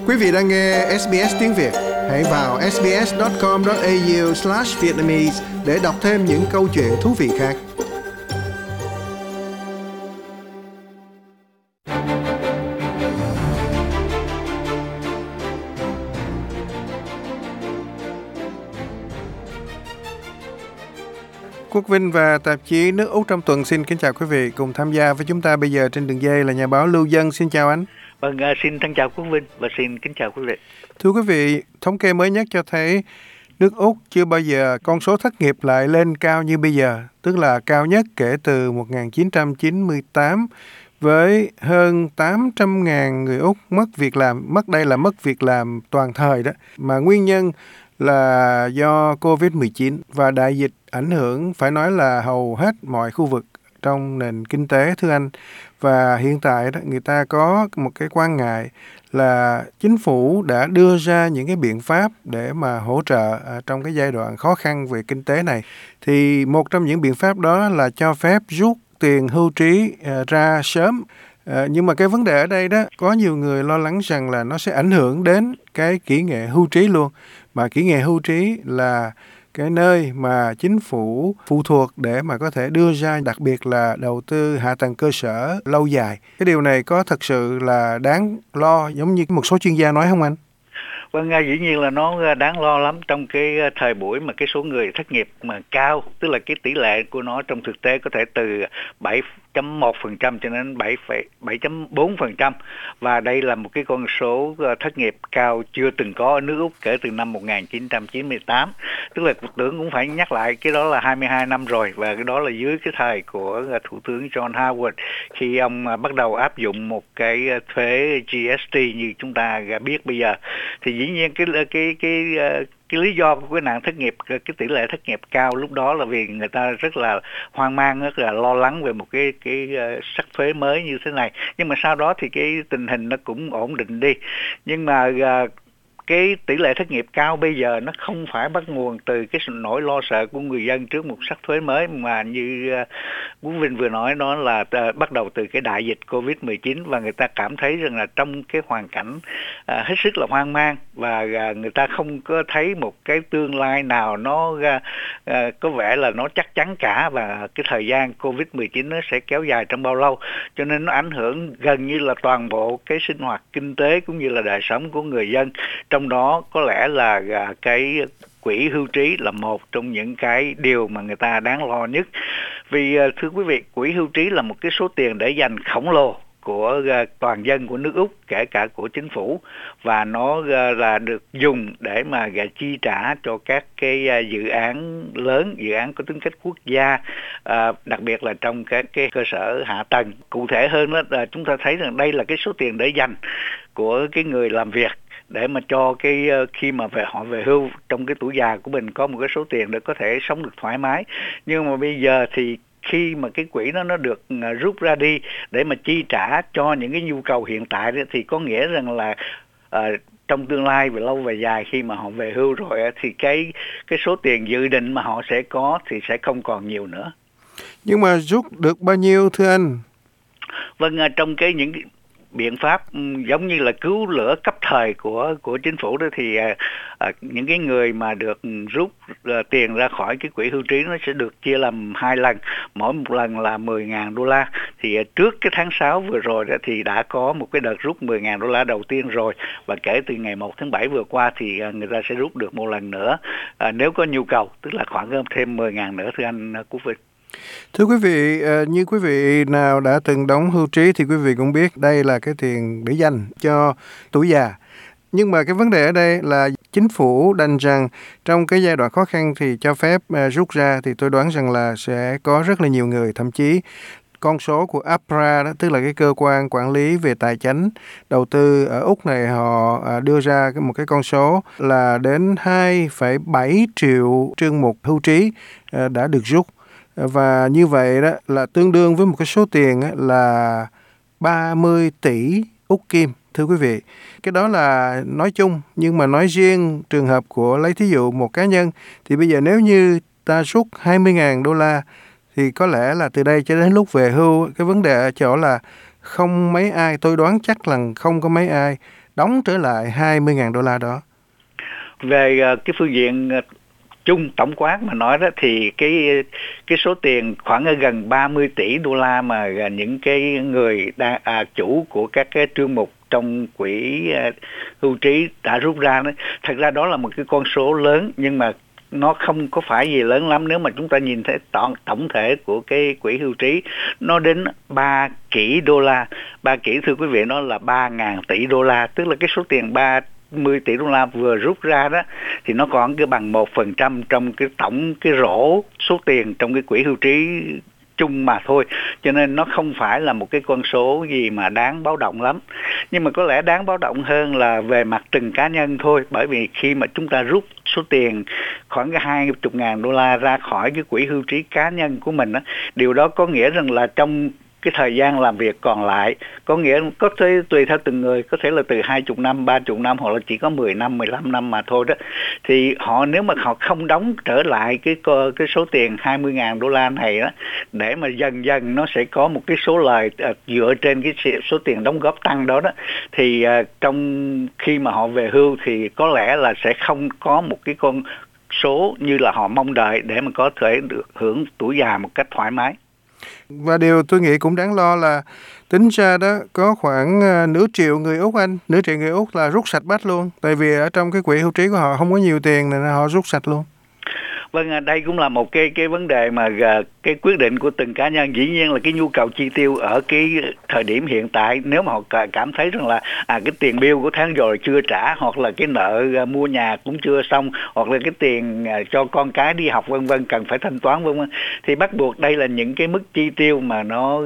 Quý vị đang nghe SBS tiếng Việt. Hãy vào sbs.com.au/vietnamese để đọc thêm những câu chuyện thú vị khác. Quốc Vinh và tạp chí Nước Úc trong tuần xin kính chào quý vị. Cùng tham gia với chúng ta bây giờ trên đường dây là nhà báo Lưu Dân. Xin chào anh. Vâng, xin thân chào Quốc Vinh và xin kính chào quý vị. Thưa quý vị, thống kê mới nhất cho thấy nước Úc chưa bao giờ con số thất nghiệp lại lên cao như bây giờ, tức là cao nhất kể từ 1998, với hơn 800.000 người Úc mất việc làm. Đây là mất việc làm toàn thời đó, mà nguyên nhân là do Covid-19 và đại dịch ảnh hưởng phải nói là hầu hết mọi khu vực trong nền kinh tế, thưa anh. Và hiện tại đó, người ta có một cái quan ngại là chính phủ đã đưa ra những cái biện pháp để mà hỗ trợ trong cái giai đoạn khó khăn về kinh tế này. Thì một trong những biện pháp đó là cho phép rút tiền hưu trí ra sớm. Nhưng mà cái vấn đề ở đây đó, có nhiều người lo lắng rằng là nó sẽ ảnh hưởng đến cái kỹ nghệ hưu trí luôn. Mà kỹ nghệ hưu trí là cái nơi mà chính phủ phụ thuộc để mà có thể đưa ra, đặc biệt là đầu tư hạ tầng cơ sở lâu dài. Cái điều này có thật sự là đáng lo giống như một số chuyên gia nói không anh? Vâng, dĩ nhiên là nó đáng lo lắm trong cái thời buổi mà cái số người thất nghiệp mà cao, tức là cái tỷ lệ của nó trong thực tế có thể từ 7.1% cho đến 7.4%, và đây là một cái con số thất nghiệp cao chưa từng có ở nước Úc kể từ năm 1998. Tức là Thủ tướng cũng phải nhắc lại cái đó là 22 năm rồi, và cái đó là dưới cái thời của Thủ tướng John Howard, khi ông bắt đầu áp dụng một cái thuế GST như chúng ta biết bây giờ. Thì dĩ nhiên cái lý do của cái nạn thất nghiệp, cái tỷ lệ thất nghiệp cao lúc đó là vì người ta rất là hoang mang, rất là lo lắng về một cái sắc thuế mới như thế này. Nhưng mà sau đó thì cái tình hình nó cũng ổn định đi. Nhưng mà cái tỷ lệ thất nghiệp cao bây giờ nó không phải bắt nguồn từ cái nỗi lo sợ của người dân trước một sắc thuế mới, mà như Quốc Vinh vừa nói, nó là bắt đầu từ cái đại dịch Covid-19, và người ta cảm thấy rằng là trong cái hoàn cảnh hết sức là hoang mang, và người ta không có thấy một cái tương lai nào nó có vẻ là nó chắc chắn cả, và cái thời gian Covid-19 nó sẽ kéo dài trong bao lâu, cho nên nó ảnh hưởng gần như là toàn bộ cái sinh hoạt kinh tế cũng như là đời sống của người dân. Trong đó có lẽ là cái quỹ hưu trí là một trong những cái điều mà người ta đáng lo nhất. Vì thưa quý vị, quỹ hưu trí là một cái số tiền để dành khổng lồ của toàn dân của nước Úc, kể cả của chính phủ, và nó là được dùng để mà chi trả cho các cái dự án lớn, dự án có tính cách quốc gia, đặc biệt là trong các cái cơ sở hạ tầng. Cụ thể hơn đó là chúng ta thấy rằng đây là cái số tiền để dành của cái người làm việc, để mà cho cái khi mà họ về hưu trong cái tuổi già của mình có một cái số tiền để có thể sống được thoải mái. Nhưng mà bây giờ thì khi mà cái quỹ nó được rút ra đi để mà chi trả cho những cái nhu cầu hiện tại đó, thì có nghĩa rằng là trong tương lai về lâu về dài, khi mà họ về hưu rồi thì cái số tiền dự định mà họ sẽ có thì sẽ không còn nhiều nữa. Nhưng mà rút được bao nhiêu thưa anh? Vâng, trong những biện pháp giống như là cứu lửa cấp thời của chính phủ đó, thì những cái người mà được rút tiền ra khỏi cái quỹ hưu trí nó sẽ được chia làm 2 lần, mỗi một lần là $10,000. Thì trước cái tháng 6 vừa rồi đó thì đã có một cái đợt rút $10,000 đầu tiên rồi, và kể từ ngày 1 tháng 7 vừa qua thì người ta sẽ rút được một lần nữa nếu có nhu cầu, tức là khoảng thêm 10.000 nữa, thưa anh Quốc Vinh. Thưa quý vị, như quý vị nào đã từng đóng hưu trí thì quý vị cũng biết đây là cái tiền để dành cho tuổi già. Nhưng mà cái vấn đề ở đây là chính phủ đành rằng trong cái giai đoạn khó khăn thì cho phép rút ra, thì tôi đoán rằng là sẽ có rất là nhiều người, thậm chí con số của APRA đó, tức là cái cơ quan quản lý về tài chính đầu tư ở Úc này, họ đưa ra một cái con số là đến 2,7 triệu trương mục hưu trí đã được rút. Và như vậy đó là tương đương với một cái số tiền là 30 tỷ Úc Kim, thưa quý vị. Cái đó là nói chung, nhưng mà nói riêng trường hợp của lấy thí dụ một cá nhân, thì bây giờ nếu như ta rút $20,000 thì có lẽ là từ đây cho đến lúc về hưu, cái vấn đề ở chỗ là không mấy ai, tôi đoán chắc là không có mấy ai đóng trở lại 20.000 đô la đó? Về cái phương diện chung tổng quát mà nói đó, thì cái số tiền khoảng gần 30 tỷ đô la mà những cái người chủ của các cái chương mục trong quỹ hưu trí đã rút ra đó, thật ra đó là một cái con số lớn, nhưng mà nó không có phải gì lớn lắm nếu mà chúng ta nhìn thấy tổng thể của cái quỹ hưu trí. Nó đến 3 tỷ đô la. 3 tỷ, thưa quý vị, nó là 3.000 tỷ đô la, tức là cái số tiền 30 tỷ đô la vừa rút ra đó thì nó còn cái bằng 1% trong cái tổng cái rổ số tiền trong cái quỹ hưu trí chung mà thôi, cho nên nó không phải là một cái con số gì mà đáng báo động lắm. Nhưng mà có lẽ đáng báo động hơn là về mặt từng cá nhân thôi, bởi vì khi mà chúng ta rút số tiền khoảng 20.000 đô la ra khỏi cái quỹ hưu trí cá nhân của mình đó, điều đó có nghĩa rằng là trong cái thời gian làm việc còn lại, có nghĩa có thể tùy theo từng người, có thể là từ 20 năm, 30 năm hoặc là chỉ có 10 năm, 15 năm mà thôi đó, thì nếu mà họ không đóng trở lại cái số tiền 20.000 đô la này đó, để mà dần dần nó sẽ có một cái số lời dựa trên cái số tiền đóng góp tăng đó đó, thì trong khi mà họ về hưu thì có lẽ là sẽ không có một cái con số như là họ mong đợi để mà có thể được hưởng tuổi già một cách thoải mái. Và điều tôi nghĩ cũng đáng lo là tính ra đó có khoảng nửa triệu người Úc nửa triệu người Úc là rút sạch bách luôn. Tại vì ở trong cái quỹ hưu trí của họ không có nhiều tiền nên họ rút sạch luôn. Vâng, đây cũng là một cái vấn đề mà cái quyết định của từng cá nhân. Dĩ nhiên là cái nhu cầu chi tiêu ở cái thời điểm hiện tại, nếu mà họ cảm thấy rằng là cái tiền bill của tháng rồi chưa trả, hoặc là cái nợ mua nhà cũng chưa xong, hoặc là cái tiền cho con cái đi học vân vân cần phải thanh toán vân vân, thì bắt buộc đây là những cái mức chi tiêu mà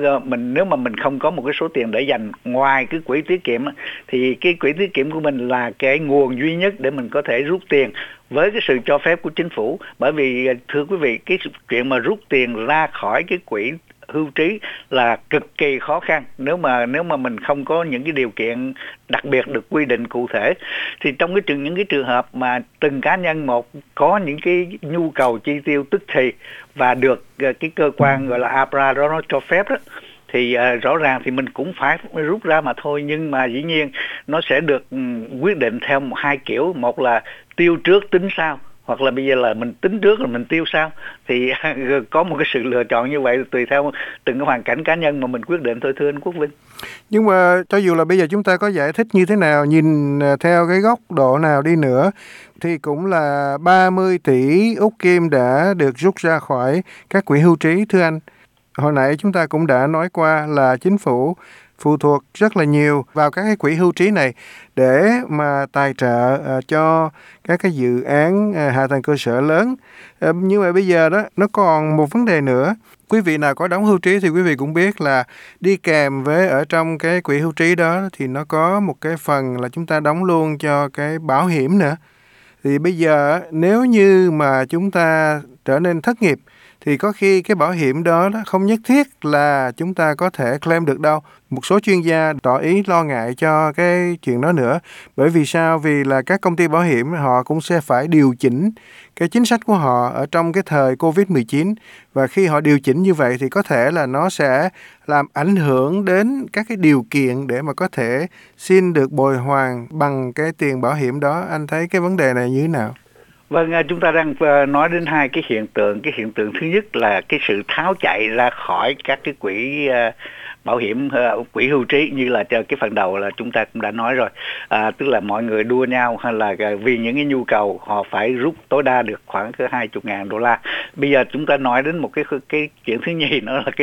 nếu mà mình không có một cái số tiền để dành ngoài cái quỹ tiết kiệm thì cái quỹ tiết kiệm của mình là cái nguồn duy nhất để mình có thể rút tiền với cái sự cho phép của chính phủ. Bởi vì thưa quý vị, cái chuyện mà rút tiền ra khỏi cái quỹ hưu trí là cực kỳ khó khăn nếu mà mình không có những cái điều kiện đặc biệt được quy định cụ thể. Thì trong những cái trường hợp mà từng cá nhân một có những cái nhu cầu chi tiêu tức thì và được cái cơ quan gọi là APRA đó nó cho phép đó, thì rõ ràng thì mình cũng phải rút ra mà thôi. Nhưng mà dĩ nhiên nó sẽ được quyết định theo hai kiểu, một là tiêu trước tính sau, hoặc là bây giờ là mình tính trước rồi mình tiêu sau. Thì có một cái sự lựa chọn như vậy tùy theo từng cái hoàn cảnh cá nhân mà mình quyết định thôi, thưa anh Quốc Vinh. Nhưng mà cho dù là bây giờ chúng ta có giải thích như thế nào, nhìn theo cái góc độ nào đi nữa, thì cũng là 30 tỷ Úc Kim đã được rút ra khỏi các quỹ hưu trí, thưa anh. Hồi nãy chúng ta cũng đã nói qua là chính phủ phụ thuộc rất là nhiều vào các cái quỹ hưu trí này để mà tài trợ cho các cái dự án hạ tầng cơ sở lớn. Nhưng mà bây giờ đó nó còn một vấn đề nữa. Quý vị nào có đóng hưu trí thì quý vị cũng biết là đi kèm với ở trong cái quỹ hưu trí đó thì nó có một cái phần là chúng ta đóng luôn cho cái bảo hiểm nữa. Thì bây giờ nếu như mà chúng ta trở nên thất nghiệp thì có khi cái bảo hiểm đó không nhất thiết là chúng ta có thể claim được đâu. Một số chuyên gia tỏ ý lo ngại cho cái chuyện đó nữa. Bởi vì sao? Vì là các công ty bảo hiểm họ cũng sẽ phải điều chỉnh cái chính sách của họ ở trong cái thời Covid-19. Và khi họ điều chỉnh như vậy thì có thể là nó sẽ làm ảnh hưởng đến các cái điều kiện để mà có thể xin được bồi hoàn bằng cái tiền bảo hiểm đó. Anh thấy cái vấn đề này như thế nào? Vâng, chúng ta đang nói đến hai cái hiện tượng. Cái hiện tượng thứ nhất là cái sự tháo chạy ra khỏi các cái quỹ bảo hiểm, quỹ hưu trí, như là cái phần đầu là chúng ta cũng đã nói rồi. Tức là mọi người đua nhau, hay là vì những cái nhu cầu họ phải rút tối đa được khoảng 20.000 đô la. Bây giờ chúng ta nói đến một cái chuyện thứ nhì nữa là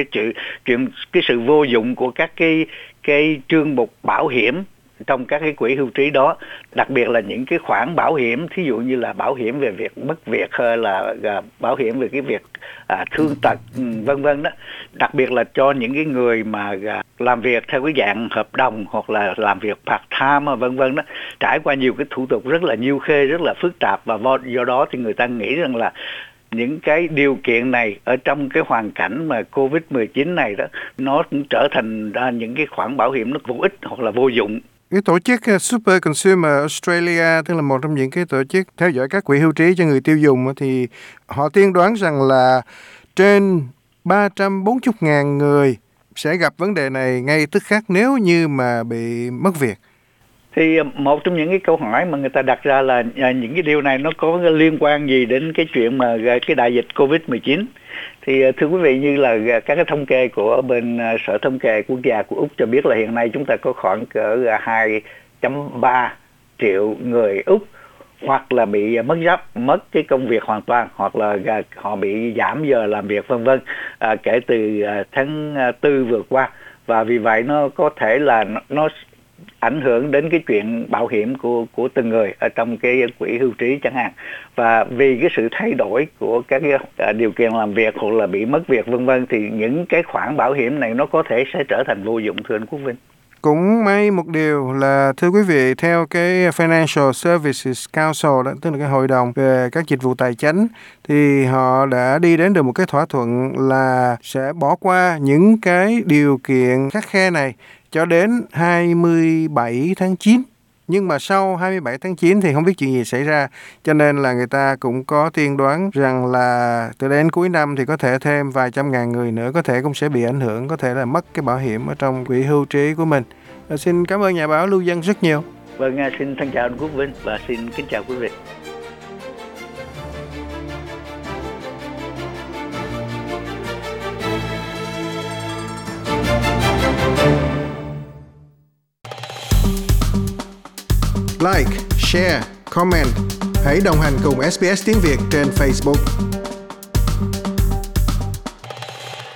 cái sự vô dụng của các cái chương mục bảo hiểm trong các cái quỹ hưu trí đó, đặc biệt là những cái khoản bảo hiểm, thí dụ như là bảo hiểm về việc mất việc, hay là bảo hiểm về cái việc thương tật vân vân đó, đặc biệt là cho những cái người mà làm việc theo cái dạng hợp đồng hoặc là làm việc part time vân vân đó, trải qua nhiều cái thủ tục rất là nhiêu khê, rất là phức tạp, và do đó thì người ta nghĩ rằng là những cái điều kiện này ở trong cái hoàn cảnh mà Covid-19 này đó, nó cũng trở thành ra những cái khoản bảo hiểm nó vô ích hoặc là vô dụng. Cái tổ chức Super Consumer Australia, tức là một trong những cái tổ chức theo dõi các quỹ hưu trí cho người tiêu dùng, thì họ tiên đoán rằng là trên 340.000 người sẽ gặp vấn đề này ngay tức khắc nếu như mà bị mất việc. Thì một trong những cái câu hỏi mà người ta đặt ra là những cái điều này nó có liên quan gì đến cái chuyện mà cái đại dịch Covid-19. Thì thưa quý vị, như là các cái thống kê của bên Sở Thống kê Quốc gia của Úc cho biết là hiện nay chúng ta có khoảng cỡ 2,3 triệu người Úc hoặc là bị mất cái công việc hoàn toàn, hoặc là họ bị giảm giờ làm việc vân vân, kể từ tháng 4 vừa qua. Và vì vậy nó có thể là nó ảnh hưởng đến cái chuyện bảo hiểm của từng người ở trong cái quỹ hưu trí chẳng hạn. Và vì cái sự thay đổi của các cái điều kiện làm việc hoặc là bị mất việc vân vân, thì những cái khoản bảo hiểm này nó có thể sẽ trở thành vô dụng, thưa anh Quốc Vinh. Cũng may một điều là, thưa quý vị, theo cái Financial Services Council đó, tức là cái hội đồng về các dịch vụ tài chính, thì họ đã đi đến được một cái thỏa thuận là sẽ bỏ qua những cái điều kiện khắt khe này cho đến 27 tháng 9. Nhưng mà sau 27 tháng 9 thì không biết chuyện gì xảy ra, cho nên là người ta cũng có tiên đoán rằng là từ đến cuối năm thì có thể thêm vài trăm ngàn người nữa có thể cũng sẽ bị ảnh hưởng, có thể là mất cái bảo hiểm ở trong quỹ hưu trí của mình. Xin cảm ơn nhà báo Lưu Dân rất nhiều. Vâng, xin thân chào anh Quốc Vinh và xin kính chào quý vị. Like, share, comment. Hãy đồng hành cùng SBS tiếng Việt trên Facebook.